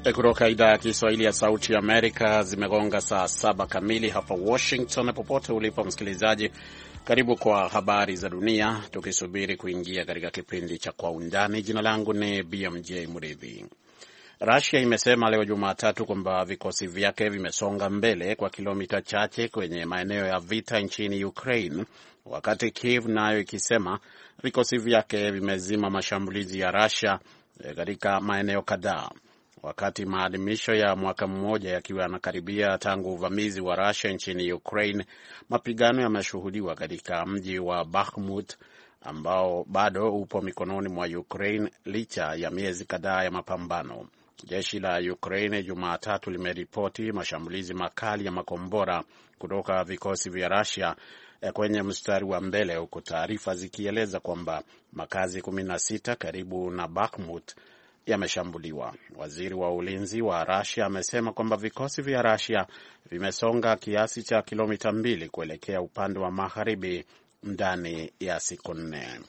Kutoka idhaa ya Kiswahili ya Sauti ya Amerika, zimegonga saa 7 kamili hapa Washington. Popote ulipo msikilizaji, karibu kwa habari za dunia, tukisubiri kuingia katika kipindi cha Kwa Undani. Jina langu ni BMJ Mridhi. Russia imesema leo Jumatatu kwamba vikosi vyake vimesonga mbele kwa kilomita chache kwenye maeneo ya vita nchini Ukraine, wakati Kiev nayo ikisema vikosi vyake vimezima mashambulizi ya Russia katika maeneo kadhaa. Wakati maadhimisho ya mwaka mmoja yakiwa yanakaribia tangu uvamizi wa Russia nchini Ukraine, mapigano yameshuhudiwa katika mji wa Bakhmut ambao bado upo mikononi mwa Ukraine licha ya miezi kadhaa ya mapambano. Jeshi la Ukraine Jumatatu limeripoti mashambulizi makali ya makombora kutoka vikosi vya Russia kwenye mstari wa mbele, huku taarifa zikieleza kwamba makazi 16 karibu na Bakhmut yameshambuliwa. Waziri wa ulinzi wa Russia amesema kwamba vikosi vya Russia vimesonga kiasi cha kilomita 2 kuelekea upande wa magharibi ndani ya siku 4.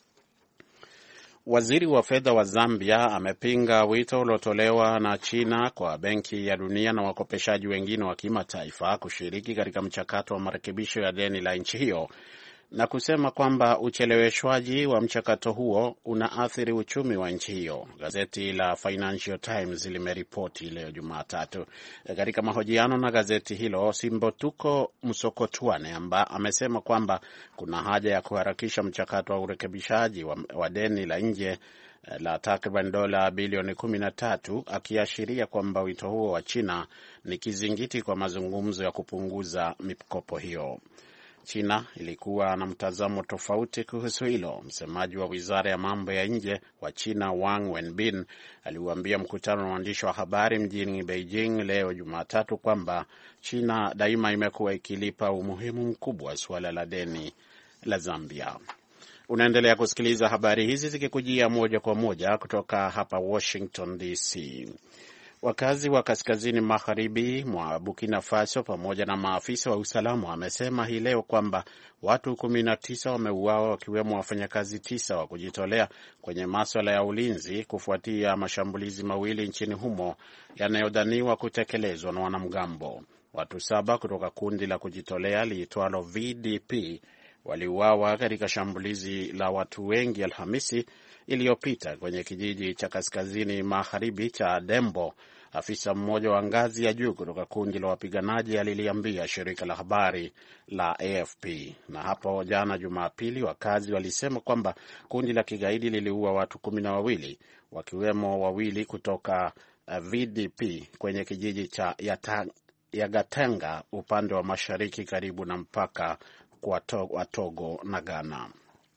Waziri wa fedha wa Zambia amepinga wito uliotolewa na China kwa Benki ya Dunia na wakopeshaji wengine wa kimataifa kushiriki katika mchakato wa marekebisho ya deni la nchi hiyo na kusema kwamba ucheleweshwaji wa mchakato huo unaathiri uchumi wa nchi hiyo. Gazeti la Financial Times limeripoti leo Jumatatu. Katika mahojiano na gazeti hilo, Simbotuko Musokotwane amesema kwamba kuna haja ya kuharakisha mchakato wa urekebishaji wa deni la nje la takriban dola bilioni 13, akiashiria kwamba wito huo wa China ni kizingiti kwa mazungumzo ya kupunguza mikopo hiyo. China ilikuwa na mtazamo tofauti kuhusu hilo. Msemaji wa wizara ya mambo ya nje wa China Wang Wenbin aliuambia mkutano na waandishi wa habari mjini Beijing leo Jumatatu kwamba China daima imekuwa ikilipa umuhimu mkubwa suala la deni la Zambia. Unaendelea kusikiliza habari hizi zikikujia moja kwa moja kutoka hapa Washington DC. Wakazi wa kaskazini magharibi mwa Burkina Faso pamoja na maafisa wa usalama wamesema hii leo kwamba watu 19 wameuawa, wakiwemo wafanyakazi 9 wa kujitolea kwenye masuala ya ulinzi kufuatia mashambulizi mawili nchini humo yanayodhaniwa kutekelezwa na wanamgambo. Watu 7 kutoka kundi la kujitolea liitwalo VDP waliuawa katika shambulizi la watu wengi Alhamisi iliyopita kwenye kijiji cha kaskazini magharibi cha Dembo. Afisa mmoja wa ngazi ya juu kutoka kundi la wapiganaji aliliambia shirika la habari la AFP. Na hapo jana Jumapili, wakazi walisema kwamba kundi la kigaidi liliua watu 12, wakiwemo 2 kutoka VDP kwenye kijiji cha Yagatenga upande wa mashariki karibu na mpaka wa Togo na Ghana.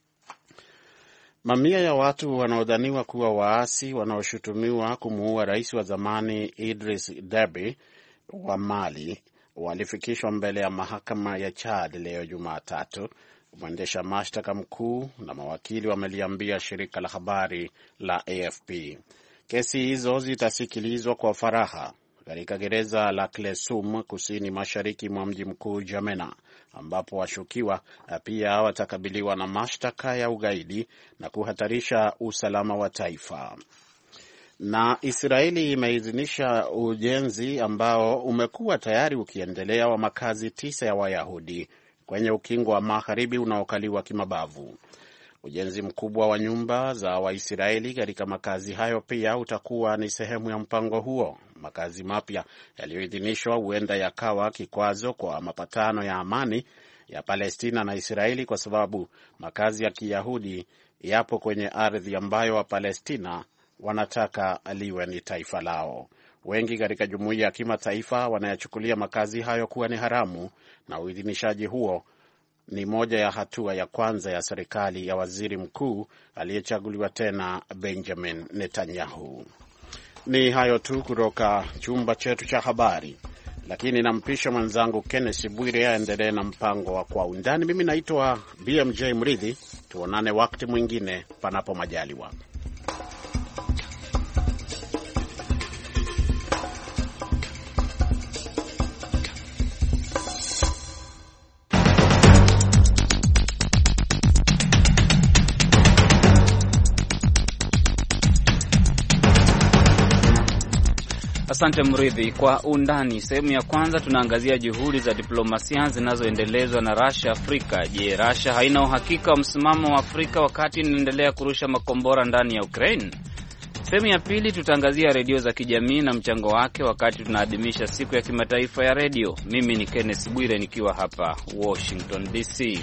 Mamia ya watu wanaodhaniwa kuwa waasi wanaoshutumiwa kumuua rais wa zamani Idris Deby wa Mali walifikishwa mbele ya mahakama ya Chad leo Jumatatu. Mwendesha mashtaka mkuu na mawakili wameliambia shirika la habari la AFP. Kesi hizo zitasikilizwa kwa faragha katika gereza la Klesum kusini mashariki mwa mji mkuu Jamena, ambapo washukiwa pia watakabiliwa na mashtaka ya ugaidi na kuhatarisha usalama wa taifa. Na Israeli imeidhinisha ujenzi ambao umekuwa tayari ukiendelea wa makazi 9 ya Wayahudi kwenye ukingo wa magharibi unaokaliwa kimabavu. Ujenzi mkubwa wa nyumba za Waisraeli katika makazi hayo pia utakuwa ni sehemu ya mpango huo. Makazi mapya yaliyoidhinishwa huenda yakawa kikwazo kwa mapatano ya amani ya Palestina na Israeli, kwa sababu makazi ya Kiyahudi yapo kwenye ardhi ambayo Wapalestina wanataka liwe ni taifa lao. Wengi katika jumuiya ya kimataifa wanayachukulia makazi hayo kuwa ni haramu, na uidhinishaji huo ni moja ya hatua ya kwanza ya serikali ya waziri mkuu aliyechaguliwa tena Benjamin Netanyahu. Ni hayo tu kutoka chumba chetu cha habari, lakini nampisha mwenzangu Kenneth Bwire aendelee na mpango wa Kwa Undani. Mimi naitwa BMJ Mridhi. Tuonane wakati mwingine panapo majaliwa. Asante Mridhi. Kwa undani, sehemu ya kwanza tunaangazia juhudi za diplomasia zinazoendelezwa na Russia Afrika. Je, Russia haina uhakika wa msimamo wa Afrika wakati inaendelea kurusha makombora ndani ya Ukraine? Sehemu ya pili tutaangazia redio za kijamii na mchango wake wakati tunaadhimisha siku ya kimataifa ya redio. Mimi ni Kenneth Bwire nikiwa hapa Washington DC.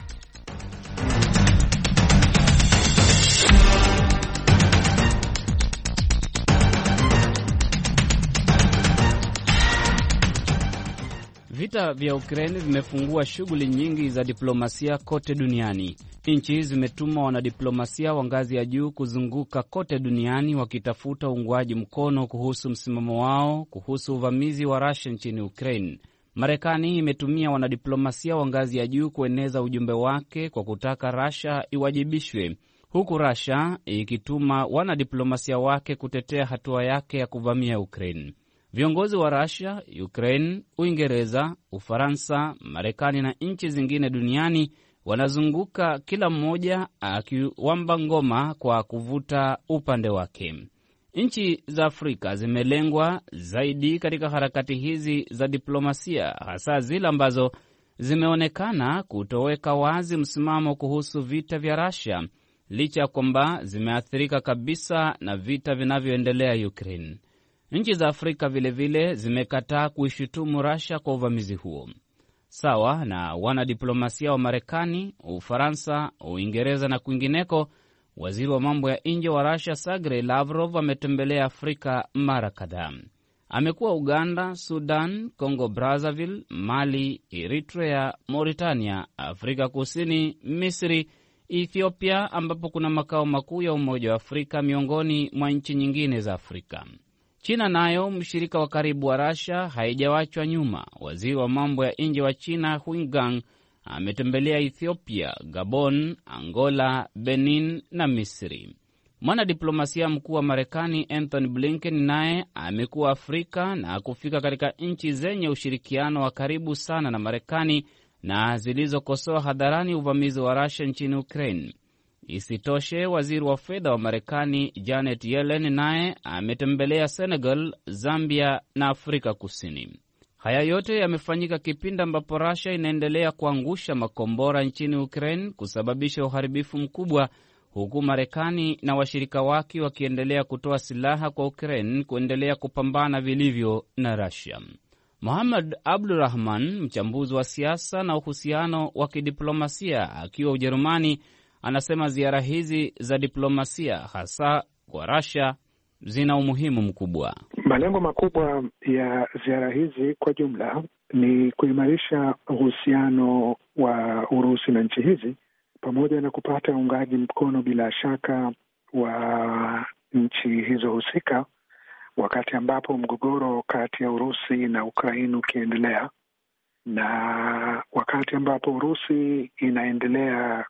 Vita vya Ukraine vimefungua shughuli nyingi za diplomasia kote duniani. Nchi zimetuma wanadiplomasia wa ngazi ya juu kuzunguka kote duniani wakitafuta uungwaji mkono kuhusu msimamo wao kuhusu uvamizi wa Russia nchini Ukraine. Marekani imetumia wanadiplomasia wa ngazi ya juu kueneza ujumbe wake kwa kutaka Russia iwajibishwe, huku Russia ikituma wanadiplomasia wake kutetea hatua yake ya kuvamia Ukraine. Viongozi wa Russia, Ukraine, Uingereza, Ufaransa, Marekani na nchi zingine duniani wanazunguka kila mmoja akiwamba ngoma kwa kuvuta upande wake. Nchi za Afrika zimelengwa zaidi katika harakati hizi za diplomasia, hasa zile ambazo zimeonekana kutoweka wazi msimamo kuhusu vita vya Russia, licha ya kwamba zimeathirika kabisa na vita vinavyoendelea Ukraine. Nchi za Afrika vilevile zimekataa kuishutumu Russia kwa uvamizi huo. Sawa na wanadiplomasia wa Marekani, Ufaransa, Uingereza na kwingineko, waziri wa mambo ya nje wa Russia Sergei Lavrov ametembelea Afrika mara kadhaa. Amekuwa Uganda, Sudan, Congo Brazzaville, Mali, Eritrea, Mauritania, Afrika Kusini, Misri, Ethiopia ambapo kuna makao makuu ya Umoja wa Afrika miongoni mwa nchi nyingine za Afrika. China nayo, mshirika wa karibu wa Russia, haijawachwa nyuma. Waziri wa mambo ya nje wa China Hu Gang ametembelea Ethiopia, Gabon, Angola, Benin na Misri. Mwanadiplomasia mkuu wa Marekani Anthony Blinken naye amekuwa Afrika na kufika katika nchi zenye ushirikiano wa karibu sana na Marekani na zilizokosoa hadharani uvamizi wa Russia nchini Ukraine. Isitoshe, waziri wa fedha wa Marekani Janet Yellen naye ametembelea Senegal, Zambia na Afrika Kusini. Haya yote yamefanyika kipindi ambapo Russia inaendelea kuangusha makombora nchini Ukraine, kusababisha uharibifu mkubwa, huku Marekani na washirika wake wakiendelea kutoa silaha kwa Ukraine kuendelea kupambana vilivyo na Russia. Mohamed Abdurrahman, mchambuzi wa siasa na uhusiano wa kidiplomasia akiwa Ujerumani, anasema ziara hizi za diplomasia hasa kwa Russia zina umuhimu mkubwa. Malengo makubwa ya ziara hizi kwa jumla ni kuimarisha uhusiano wa Urusi na nchi hizi pamoja na kupata uungaji mkono bila shaka wa nchi hizo husika, wakati ambapo mgogoro kati ya Urusi na Ukraine ukiendelea, na wakati ambapo Urusi inaendelea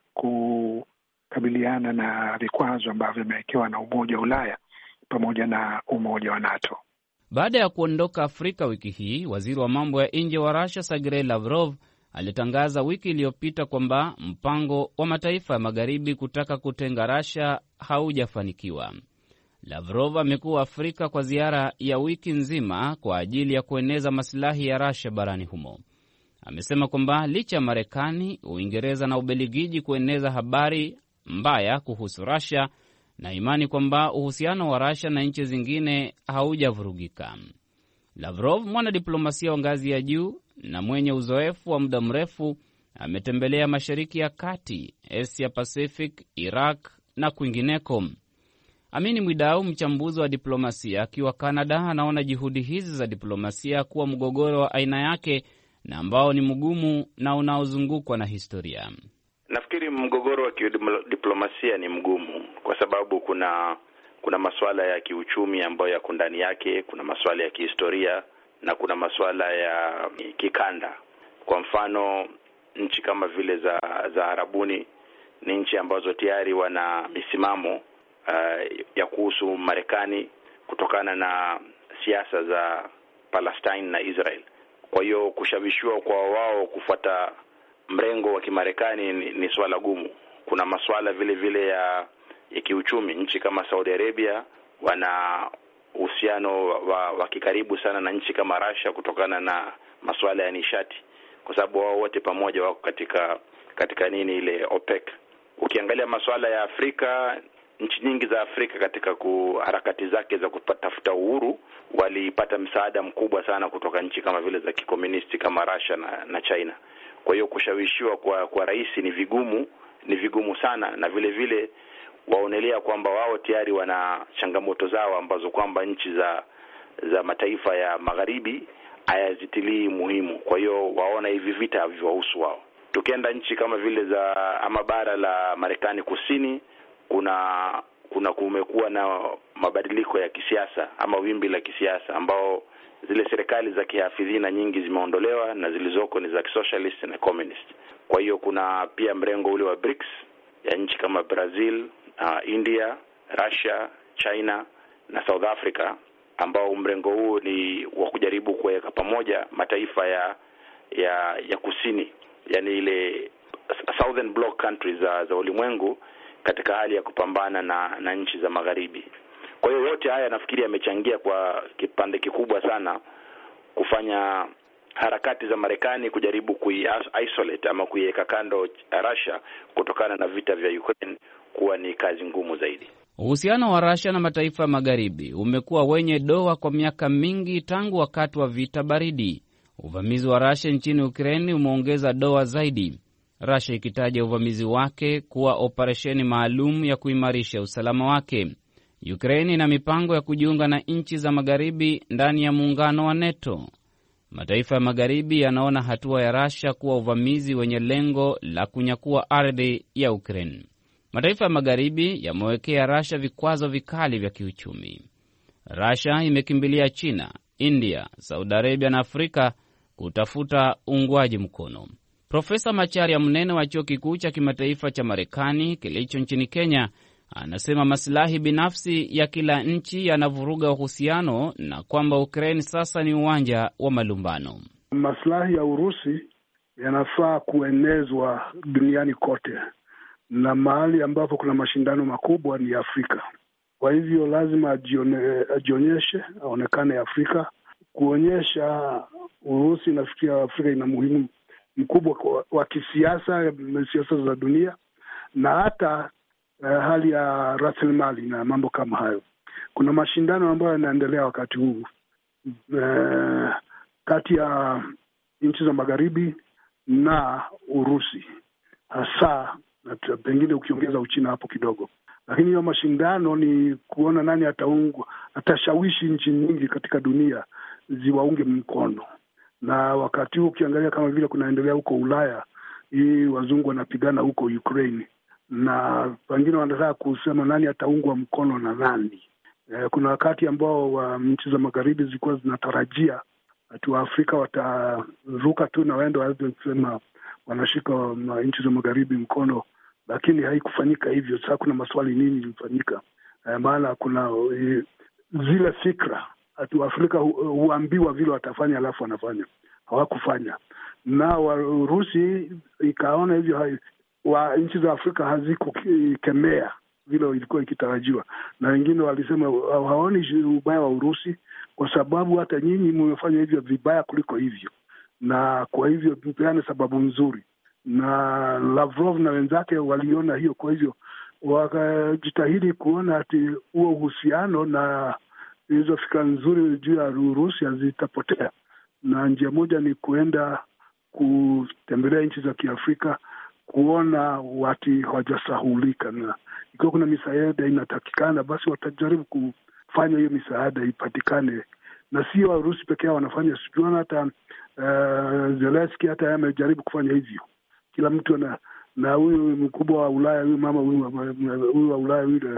kukabiliana na vikwazo ambavyo vimewekewa na Umoja wa Ulaya pamoja na Umoja wa NATO. Baada ya kuondoka Afrika wiki hii, waziri wa mambo ya nje wa Russia Sergei Lavrov alitangaza wiki iliyopita kwamba mpango wa mataifa ya magharibi kutaka kutenga Russia haujafanikiwa. Lavrov amekuwa Afrika kwa ziara ya wiki nzima kwa ajili ya kueneza masilahi ya Russia barani humo. Amesema kwamba licha ya Marekani, Uingereza na Ubelgiji kueneza habari mbaya kuhusu Russia, na imani kwamba uhusiano wa Russia na nchi zingine haujavurugika. Lavrov, mwanadiplomasia wa ngazi ya juu na mwenye uzoefu wa muda mrefu, ametembelea Mashariki ya Kati, Asia Pacific, Iraq na kwingineko. Amini Mwidau, mchambuzi wa diplomasia akiwa Canada, anaona juhudi hizi za diplomasia kuwa mgogoro wa aina yake na ambao ni mgumu na unaozungukwa na historia. Nafikiri mgogoro wa kidiplomasia ni mgumu kwa sababu kuna masuala ya kiuchumi ambayo yako ndani yake, kuna masuala ya kihistoria na kuna masuala ya kikanda. Kwa mfano, nchi kama vile za Arabuni ni nchi ambazo tayari wana misimamo ya kuhusu Marekani kutokana na siasa za Palestine na Israel. Kwa hiyo kushawishiwa kwa wao kufuata mrengo wa Kimarekani ni swala gumu. Kuna masuala vile vile ya kiuchumi. Nchi kama Saudi Arabia uhusiano wa kikaribu sana na nchi kama Russia kutokana na masuala ya nishati, kwa sababu wao wote pamoja wako katika ile OPEC. Ukiangalia masuala ya Afrika, nchi nyingi za Afrika katika harakati zake za kutafuta uhuru walipata msaada mkubwa sana kutoka nchi kama vile za kikomunisti kama Russia na China. Kwa hiyo kushawishiwa kwa rais ni vigumu sana, na vile vile waonelea kwamba wao tayari wana changamoto zao ambazo kwamba nchi za mataifa ya magharibi hayazitilii muhimu. Kwa hiyo waona hivi vita haviwahusu wao. Tukienda nchi kama vile ama bara la Marekani Kusini, kumekuwa na mabadiliko ya kisiasa ama wimbi la kisiasa ambao zile serikali za kihafidhina nyingi zimeondolewa na zilizoko ni za socialist na communist. Kwa hiyo kuna pia mrengo ule wa BRICS ya nchi kama Brazil, India, Russia, China na South Africa, ambao mrengo huu ni wa kujaribu kuweka pamoja mataifa ya kusini, yani ile Southern Bloc countries za ulimwengu katika hali ya kupambana na nchi za magharibi. Kwa hiyo yote haya nafikiri yamechangia kwa kipande kikubwa sana kufanya harakati za Marekani kujaribu isolate ama kuiweka kando Russia kutokana na vita vya Ukraine kuwa ni kazi ngumu zaidi. Uhusiano wa Russia na mataifa magharibi umekuwa wenye doa kwa miaka mingi tangu wakati wa vita baridi. Uvamizi wa Russia nchini Ukraine umeongeza doa zaidi, Russia ikitaja uvamizi wake kuwa operesheni maalum ya kuimarisha usalama wake. Ukraine ina mipango ya kujiunga na nchi za magharibi ndani ya muungano wa NATO. Mataifa ya magharibi yanaona hatua ya Russia kuwa uvamizi wenye lengo la kunyakua ardhi ya Ukraine. Mataifa ya magharibi yamewekea Russia vikwazo vikali vya kiuchumi. Russia imekimbilia China, India, Saudi Arabia na Afrika kutafuta uungwaji mkono. Profesa Macharia, mnene wa chuo kikuu cha kimataifa cha Marekani kilicho nchini Kenya, anasema maslahi binafsi ya kila nchi yanavuruga uhusiano na kwamba Ukraine sasa ni uwanja wa malumbano. Maslahi ya Urusi yanafaa kuenezwa duniani kote, na mahali ambapo kuna mashindano makubwa ni Afrika. Kwa hivyo lazima ajionyeshe, aonekane Afrika, kuonyesha Urusi. Nafikiria Afrika ina muhimu mkubwa wa kisiasa, siasa za dunia, na hata hali ya rasilimali na mambo kama hayo. Kuna mashindano ambayo yanaendelea wakati huu kati ya nchi za magharibi na Urusi, hasa na pengine ukiongeza Uchina hapo kidogo. Lakini hiyo mashindano ni kuona nani atashawishi nchi nyingi katika dunia ziwaunge mkono. Na wakati huu ukiangalia kama vile kunaendelea huko Ulaya, hii wazungu wanapigana huko Ukraine, na wengine wanataka kusema nani ataungwa mkono na nani. Kuna wakati ambao nchi za magharibi zilikuwa zinatarajia watu wa Afrika wataruka tu na waende waanze kusema wanashika nchi za magharibi mkono, lakini haikufanyika hivyo. Sasa kuna maswali nini ilifanyika? Maana kuna zile fikra watu wa Afrika huambiwa vile watafanya alafu wanafanya. Hawakufanya. Na Urusi ikaona hivyo nchi za Afrika hazikukemea vile ilikuwa ikitarajiwa, na wengine walisema hawaoni ubaya wa Urusi kwa sababu hata nyinyi mmefanya hivyo vibaya kuliko hivyo, na kwa hivyo tupeane sababu nzuri. Na Lavrov na wenzake waliona hiyo, kwa hivyo wakajitahidi kuona ati huo uhusiano na hizo fikra nzuri juu ya Urusi hazitapotea, na njia moja ni kuenda kutembelea nchi za Kiafrika kuona watu hawajasahulika, na ikiwa kuna misaada inatakikana basi watajaribu kufanya hiyo misaada ipatikane. Na sio Warusi pekee wanafanya, sijuana hata Zelensky hata amejaribu kufanya hivyo. Kila mtu na huyu mkubwa wa Ulaya, huyu mama huyu wa Ulaya yule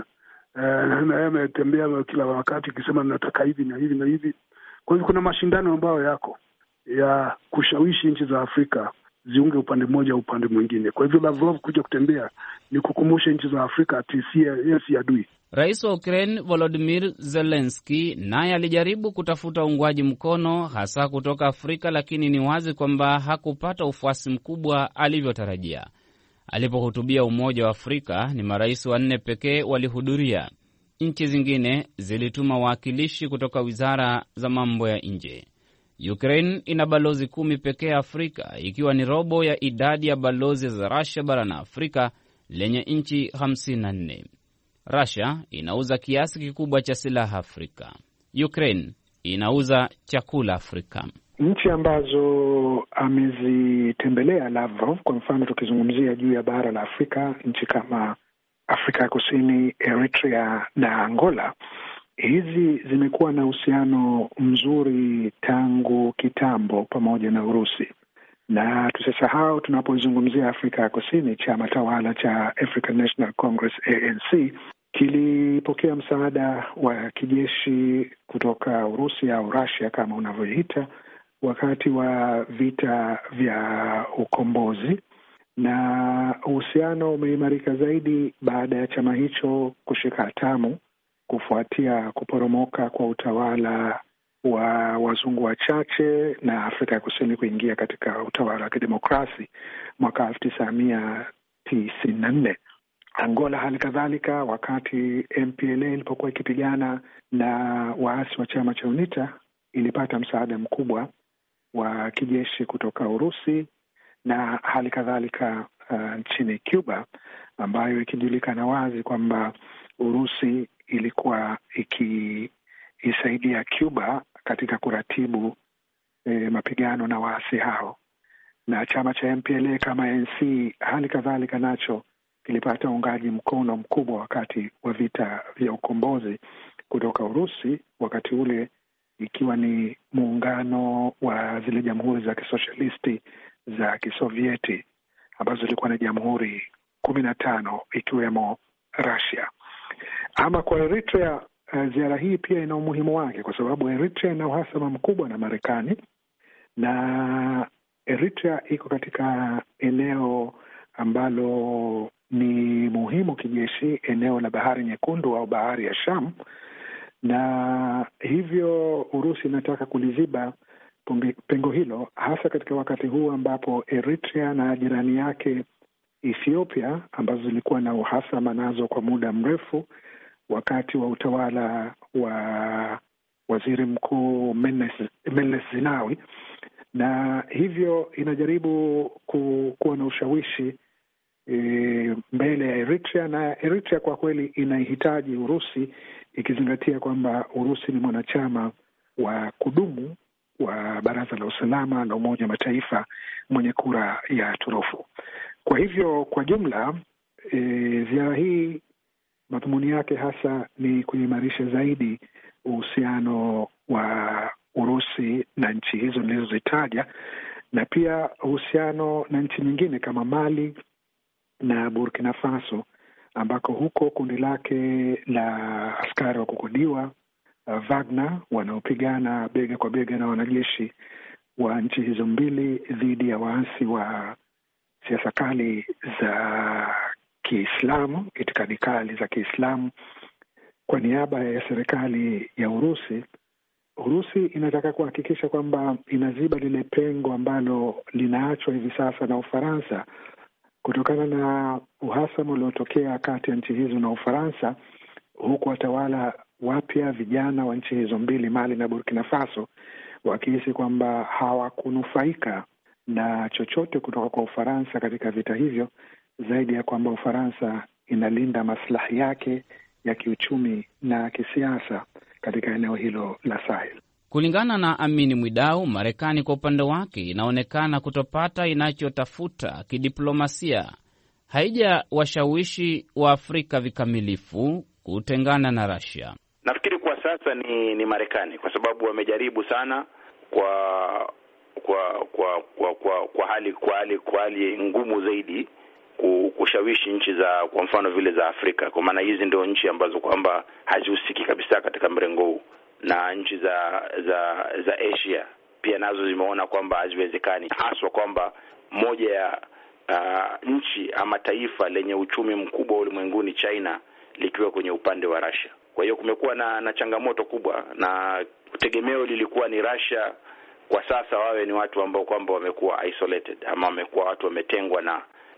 na ametembea kila wakati akisema nataka hivi na hivi na hivi. Kwa hivyo kuna mashindano ambayo yako ya kushawishi nchi za Afrika ziunge upande mmoja upande mwingine. Kwa hivyo Lavrov kuja kutembea ni kukumbusha nchi za Afrika ati si adui. Rais wa Ukraine Volodymyr Zelensky naye alijaribu kutafuta uungwaji mkono hasa kutoka Afrika, lakini ni wazi kwamba hakupata ufuasi mkubwa alivyotarajia. Alipohutubia Umoja wa Afrika, ni marais 4 pekee walihudhuria. Nchi zingine zilituma wawakilishi kutoka wizara za mambo ya nje. Ukraine ina balozi 10 pekee Afrika, ikiwa ni robo ya idadi ya balozi za Russia barani Afrika lenye nchi 54. Russia inauza kiasi kikubwa cha silaha Afrika. Ukraine inauza chakula Afrika. Nchi ambazo amezitembelea Lavrov, kwa mfano tukizungumzia juu ya bara la Afrika, nchi kama Afrika ya Kusini, Eritrea na Angola, hizi zimekuwa na uhusiano mzuri tangu kitambo pamoja na Urusi. Na tusisahau tunapozungumzia Afrika ya Kusini, chama tawala cha African National Congress ANC kilipokea msaada wa kijeshi kutoka Urusi au Russia kama unavyoita wakati wa vita vya ukombozi, na uhusiano umeimarika zaidi baada ya chama hicho kushika hatamu kufuatia kuporomoka kwa utawala wa wazungu wachache na Afrika ya Kusini kuingia katika utawala wa kidemokrasi mwaka 1994. Angola hali kadhalika, wakati MPLA ilipokuwa ikipigana na waasi wa chama cha UNITA, ilipata msaada mkubwa wa kijeshi kutoka Urusi, na hali kadhalika nchini Cuba, ambayo ikijulikana wazi kwamba Urusi ilikuwa ikiisaidia Cuba katika kuratibu mapigano na waasi hao. Na chama cha MPLA kama ANC hali kadhalika nacho kilipata uungaji mkono mkubwa wakati wa vita vya ukombozi kutoka Urusi, wakati ule ikiwa ni muungano wa zile jamhuri za kisosialisti za Kisovieti ambazo zilikuwa na jamhuri 15 ikiwemo Russia. Ama kwa Eritrea, ziara hii pia ina umuhimu wake kwa sababu Eritrea ina uhasama mkubwa na Marekani, na Eritrea iko katika eneo ambalo ni muhimu kijeshi, eneo la Bahari Nyekundu au Bahari ya Sham, na hivyo Urusi inataka kuliziba pengo hilo, hasa katika wakati huu ambapo Eritrea na jirani yake Ethiopia, ambazo zilikuwa na uhasama nazo kwa muda mrefu wakati wa utawala wa waziri mkuu Meles Zenawi, na hivyo inajaribu kuwa na ushawishi mbele ya Eritrea, na Eritrea kwa kweli inahitaji Urusi, ikizingatia kwamba Urusi ni mwanachama wa kudumu wa Baraza la Usalama la Umoja wa Mataifa mwenye kura ya turufu. Kwa hivyo kwa jumla ziara hii madhumuni yake hasa ni kuimarisha zaidi uhusiano wa Urusi na nchi hizo nilizozitaja, na pia uhusiano na nchi nyingine kama Mali na Burkina Faso, ambako huko kundi lake la askari wa kukodiwa Wagner wanaopigana bega kwa bega na wanajeshi wa nchi hizo mbili dhidi ya waasi wa siasa kali za Kiislamu, itikadi kali za Kiislamu kwa niaba ya serikali ya Urusi. Urusi inataka kuhakikisha kwamba inaziba lile pengo ambalo linaachwa hivi sasa na Ufaransa kutokana na uhasama uliotokea kati ya nchi hizo na Ufaransa, huku watawala wapya vijana wa nchi hizo mbili, Mali na Burkina Faso, wakihisi kwamba hawakunufaika na chochote kutoka kwa Ufaransa katika vita hivyo, zaidi ya kwamba Ufaransa inalinda maslahi yake ya kiuchumi na kisiasa katika eneo hilo la Sahel. Kulingana na Amini Mwidau, Marekani kwa upande wake inaonekana kutopata inachotafuta kidiplomasia. Haija washawishi wa Afrika vikamilifu kutengana na Russia. Nafikiri kwa sasa ni Marekani, kwa sababu wamejaribu sana kwa hali ngumu zaidi kushawishi nchi za kwa mfano vile za Afrika, kwa maana hizi ndio nchi ambazo kwamba hazihusiki kabisa katika mrengo huu, na nchi za Asia pia nazo zimeona kwamba haziwezekani, haswa kwamba moja ya nchi ama taifa lenye uchumi mkubwa ulimwenguni, China, likiwa kwenye upande wa Russia. Kwa hiyo kumekuwa na changamoto kubwa, na tegemeo lilikuwa ni Russia kwa sasa wawe ni watu ambao kwamba wamekuwa isolated ama wamekuwa watu wametengwa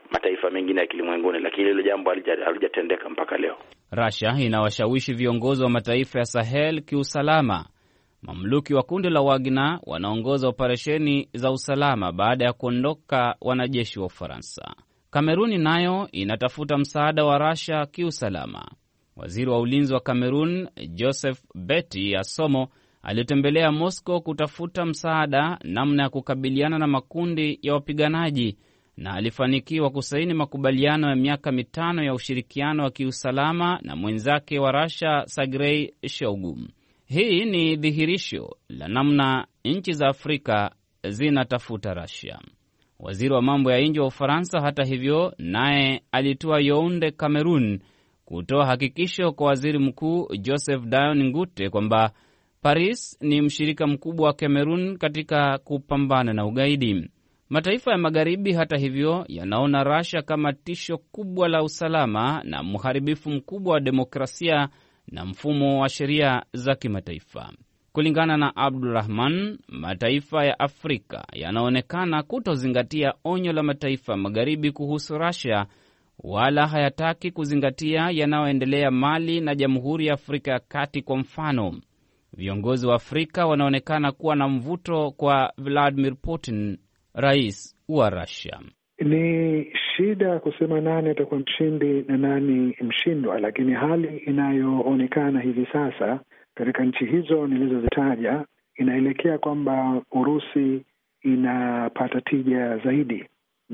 mataifa mengine ya kilimwenguni, lakini hilo jambo halijatendeka mpaka leo. Russia inawashawishi viongozi wa mataifa ya Sahel kiusalama. Mamluki wa kundi la Wagner wanaongoza operesheni za usalama baada ya kuondoka wanajeshi wa Ufaransa. Kameruni nayo inatafuta msaada wa Russia kiusalama. Waziri wa ulinzi wa Kamerun, Joseph Beti Asomo, alitembelea Moscow kutafuta msaada namna ya kukabiliana na makundi ya wapiganaji, na alifanikiwa kusaini makubaliano ya miaka 5 ya ushirikiano wa kiusalama na mwenzake wa Russia, Sergei Shoigu. Hii ni dhihirisho la namna nchi za Afrika zinatafuta Russia. Waziri wa mambo ya nje wa Ufaransa, hata hivyo, naye alitua Yaounde, Kamerun, kutoa hakikisho kwa waziri mkuu Joseph Dion Ngute kwamba Paris ni mshirika mkubwa wa Kamerun katika kupambana na ugaidi. Mataifa ya magharibi, hata hivyo, yanaona Russia kama tisho kubwa la usalama na mharibifu mkubwa wa demokrasia na mfumo wa sheria za kimataifa. Kulingana na Abdulrahman, mataifa ya Afrika yanaonekana kutozingatia onyo la mataifa ya magharibi kuhusu Russia, wala hayataki kuzingatia yanayoendelea Mali na Jamhuri ya Afrika ya Kati. Kwa mfano, viongozi wa Afrika wanaonekana kuwa na mvuto kwa Vladimir Putin, rais wa Russia. Ni shida kusema nani atakuwa mshindi na nani mshindwa, lakini hali inayoonekana hivi sasa katika nchi hizo nilizozitaja inaelekea kwamba Urusi inapata tija zaidi.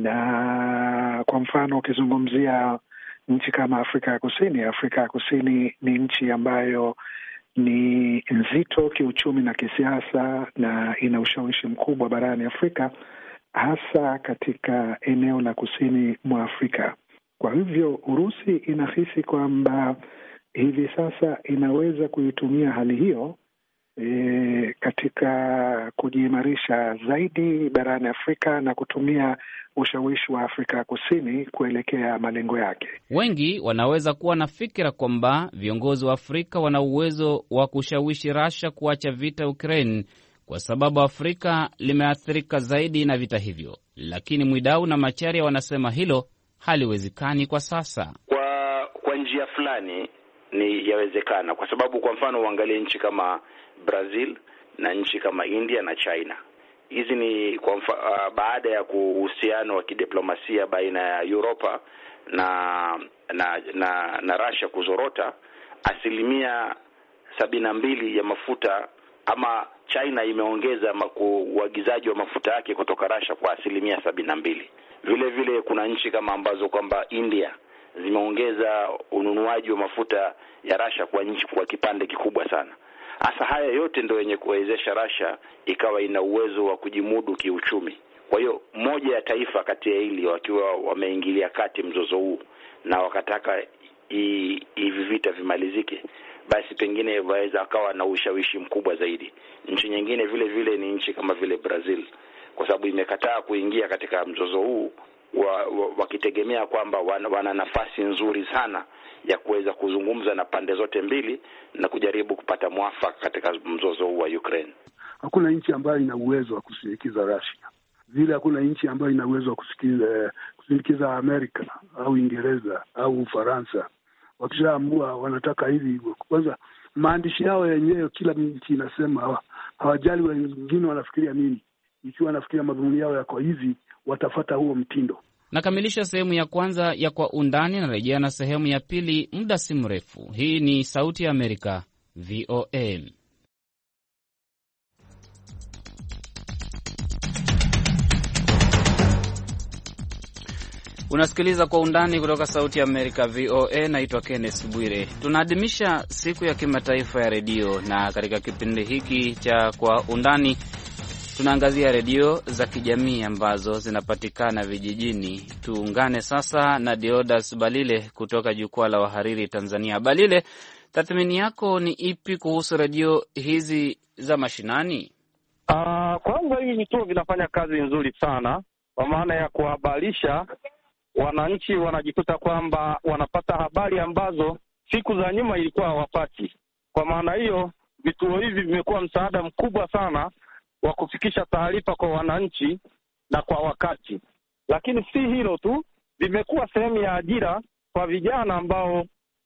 Na kwa mfano ukizungumzia nchi kama Afrika ya Kusini ni nchi ambayo ni nzito kiuchumi na kisiasa na ina ushawishi mkubwa barani Afrika, hasa katika eneo la kusini mwa Afrika. Kwa hivyo Urusi inahisi kwamba hivi sasa inaweza kuitumia hali hiyo katika kujiimarisha zaidi barani Afrika na kutumia ushawishi wa Afrika ya Kusini kuelekea malengo yake. Wengi wanaweza kuwa na fikira kwamba viongozi wa Afrika wana uwezo wa kushawishi Russia kuacha vita Ukraine kwa sababu Afrika limeathirika zaidi na vita hivyo. Lakini Mwidau na Macharia wanasema hilo haliwezekani kwa sasa. Kwa njia fulani ni yawezekana, kwa sababu kwa mfano uangalie nchi kama Brazil na nchi kama India na China. Hizi ni baada ya uhusiano wa kidiplomasia baina ya Europa na Russia kuzorota, 72% ya mafuta ama China imeongeza uagizaji wa mafuta yake kutoka Russia kwa 72%. Vile vile kuna nchi kama ambazo kwamba India zimeongeza ununuaji wa mafuta ya Russia kwa kipande kikubwa sana. Hasa haya yote ndio yenye kuwezesha Russia ikawa ina uwezo wa kujimudu kiuchumi. Kwa hiyo moja ya taifa kati ya hili wakiwa wameingilia kati mzozo huu na wakataka hivi vita vimalizike, basi pengine waweza akawa na ushawishi mkubwa zaidi. Nchi nyingine vile vile ni nchi kama vile Brazil, kwa sababu imekataa kuingia katika mzozo huu wakitegemea kwamba wana nafasi nzuri sana ya kuweza kuzungumza na pande zote mbili na kujaribu kupata mwafaka katika mzozo huu wa Ukraine. Hakuna nchi ambayo ina uwezo wa kusindikiza Russia. Vile hakuna nchi ambayo ina uwezo wa kusindikiza Amerika au Uingereza au Ufaransa. Wakishaamua wanataka hivi, kwanza maandishi yao yenyewe kila nchi inasema hawajali wengine wanafikiria nini. Ikiwa wanafikiria madhumuni yao yako hivi, watafata huo mtindo. Nakamilisha sehemu ya kwanza ya Kwa Undani na rejea na sehemu ya pili muda si mrefu. Hii ni Sauti ya Amerika, VOA. Unasikiliza Kwa Undani kutoka Sauti ya Amerika, VOA. Naitwa Kenneth Bwire. Tunaadhimisha siku ya kimataifa ya redio, na katika kipindi hiki cha Kwa Undani tunaangazia redio za kijamii ambazo zinapatikana vijijini. Tuungane sasa na Deodas Balile kutoka Jukwaa la Wahariri Tanzania. Balile, tathmini yako ni ipi kuhusu redio hizi za mashinani? Kwanza hivi vituo vinafanya kazi nzuri sana, kwa maana ya kuhabarisha wananchi. Wanajikuta kwamba wanapata habari ambazo siku za nyuma ilikuwa hawapati. Kwa maana hiyo vituo hivi vimekuwa msaada mkubwa sana wa kufikisha taarifa kwa wananchi na kwa wakati. Lakini si hilo tu, vimekuwa sehemu ya ajira kwa vijana ambao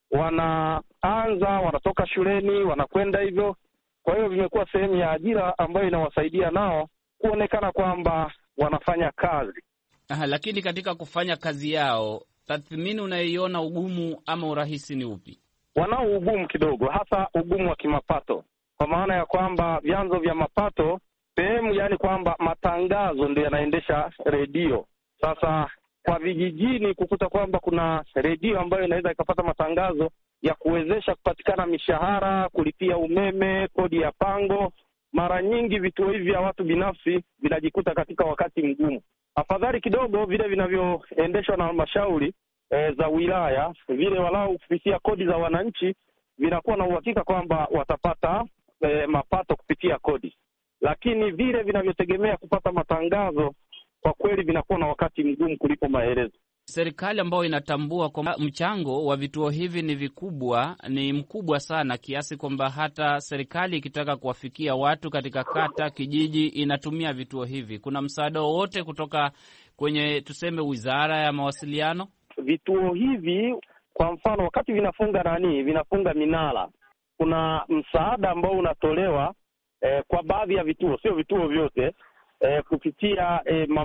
wanatoka shuleni, wanakwenda hivyo. Kwa hiyo vimekuwa sehemu ya ajira ambayo inawasaidia nao kuonekana kwamba wanafanya kazi. Lakini katika kufanya kazi yao, tathmini unaiona ugumu ama urahisi ni upi? Wanao ugumu kidogo, hasa ugumu wa kimapato, kwa maana ya kwamba vyanzo vya mapato sehemu, yani kwamba matangazo ndio yanaendesha redio. Sasa kwa vijijini kukuta kwamba kuna redio ambayo inaweza ikapata matangazo ya kuwezesha kupatikana mishahara, kulipia umeme, kodi ya pango, mara nyingi vituo hivi vya watu binafsi vinajikuta katika wakati mgumu. Afadhali kidogo vile vinavyoendeshwa na halmashauri za wilaya, vile walau kupitia kodi za wananchi, vinakuwa na uhakika kwamba watapata mapato kupitia kodi. Lakini vile vinavyotegemea kupata matangazo, kwa kweli vinakuwa na wakati mgumu kulipo maelezo. Serikali ambayo inatambua kwamba mchango wa vituo hivi ni mkubwa sana, kiasi kwamba hata serikali ikitaka kuwafikia watu katika kata, kijiji, inatumia vituo hivi. Kuna msaada wowote kutoka kwenye, tuseme, Wizara ya Mawasiliano? Vituo hivi kwa mfano wakati vinafunga minara, kuna msaada ambao unatolewa kwa baadhi ya vituo, sio vituo vyote, kupitia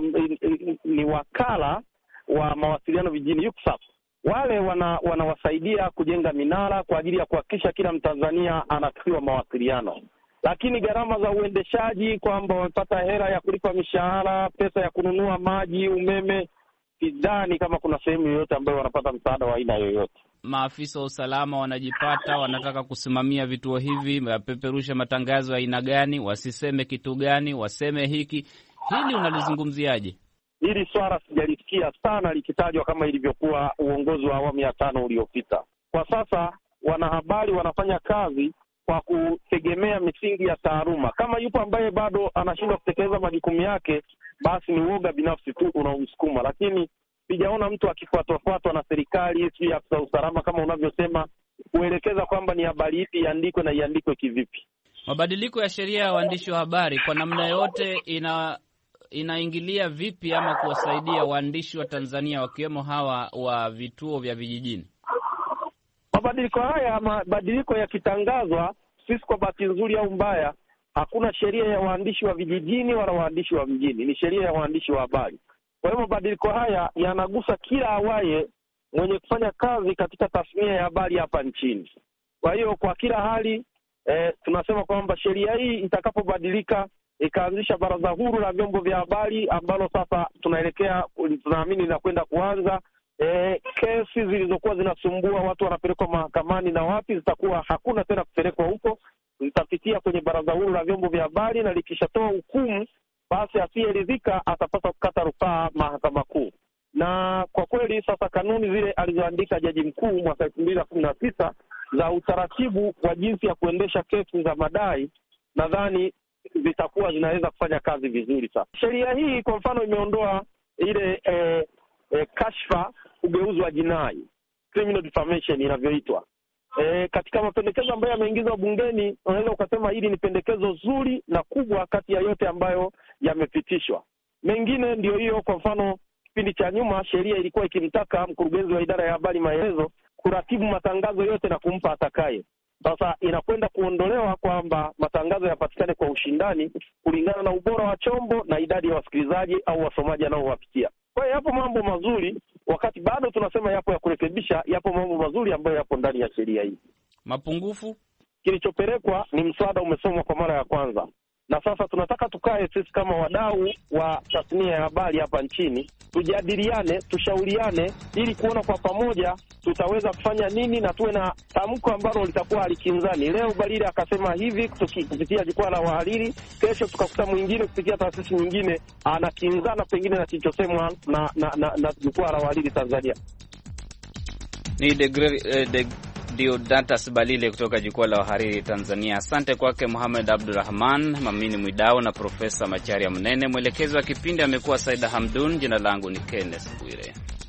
ni wakala wa mawasiliano vijijini UCSAF. Wale wanawasaidia kujenga minara kwa ajili ya kuhakikisha kila Mtanzania anafikiwa mawasiliano. Lakini gharama za uendeshaji, kwamba wamepata hela ya kulipa mishahara, pesa ya kununua maji, umeme, sidhani kama kuna sehemu yoyote ambayo wanapata msaada wa aina yoyote. Maafisa wa usalama wanajipata, wanataka kusimamia vituo hivi, wapeperusha matangazo ya aina gani, wasiseme kitu gani, waseme hiki. Hili unalizungumziaje? Hili swala sijalisikia sana likitajwa kama ilivyokuwa uongozi wa awamu ya 5 uliopita. Kwa sasa wanahabari wanafanya kazi kwa kutegemea misingi ya taaluma. Kama yupo ambaye bado anashindwa kutekeleza majukumu yake, basi ni uoga binafsi tu unaomsukuma. Lakini sijaona mtu akifuatwa na serikali, si afisa usalama kama unavyosema, kuelekeza kwamba ni habari ipi iandikwe na iandikwe kivipi. Mabadiliko ya sheria ya waandishi wa habari kwa namna yote inaingilia vipi ama kuwasaidia waandishi wa Tanzania wakiwemo hawa wa vituo vya vijijini? Mabadiliko yakitangazwa, sisi kwa bahati nzuri au mbaya, hakuna sheria ya waandishi wa vijijini wala waandishi wa mjini, ni sheria ya waandishi wa habari. Kwa hiyo mabadiliko haya yanagusa kila awaye mwenye kufanya kazi katika tasnia ya habari hapa nchini. Kwa hiyo kwa kila hali tunasema kwamba sheria hii itakapobadilika, ikaanzisha baraza huru la vyombo vya habari ambalo sasa tunaamini linakwenda kuanza, kesi zilizokuwa zinasumbua watu wanapelekwa mahakamani na wapi, zitakuwa hakuna tena kupelekwa huko, zitapitia kwenye baraza huru la vyombo vya habari, na likishatoa hukumu, basi asiyeridhika atapaswa kukata rufaa Mahakama Kuu. Na kwa kweli sasa kanuni zile alizoandika Jaji Mkuu mwaka 2019 za utaratibu wa jinsi ya kuendesha kesi za madai, nadhani zitakuwa zinaweza kufanya kazi vizuri. Sasa sheria hii kwa mfano imeondoa ile kashfa, ugeuzwa jinai, criminal defamation inavyoitwa. Katika mapendekezo ambayo yameingizwa bungeni, unaweza ukasema hili ni pendekezo zuri na kubwa kati ya yote ambayo yamepitishwa. Mengine ndio hiyo, kwa mfano kipindi cha nyuma sheria ilikuwa ikimtaka mkurugenzi wa idara ya habari maelezo kuratibu matangazo yote na kumpa atakaye. Sasa inakwenda kuondolewa kwamba matangazo yapatikane kwa ushindani kulingana na ubora wa chombo na idadi ya wasikilizaji au wasomaji anaowapitia. Kwa hiyo yapo mambo mazuri, wakati bado tunasema yapo ya kurekebisha, yapo mambo mazuri ambayo yapo ndani ya sheria hii. Mapungufu, kilichopelekwa ni mswada umesomwa kwa mara ya kwanza, na sasa tunataka tukae sisi kama wadau wa tasnia ya habari hapa nchini, tujadiliane, tushauriane ili kuona kwa pamoja tutaweza kufanya nini na tuwe na tamko ambalo litakuwa halikinzani. Leo Balile akasema hivi kupitia jukwaa la wahariri, kesho tukakuta mwingine kupitia taasisi nyingine anakinzana pengine na kilichosemwa na jukwaa la wahariri Tanzania. Ni Deodatus Balile kutoka jukwaa la wahariri Tanzania. Asante kwake Mohamed Abdurrahman, Mamini Mwidao na Profesa Macharia Mnene. Mwelekezi wa kipindi amekuwa Saida Hamdun. Jina langu ni Kenneth Bwire.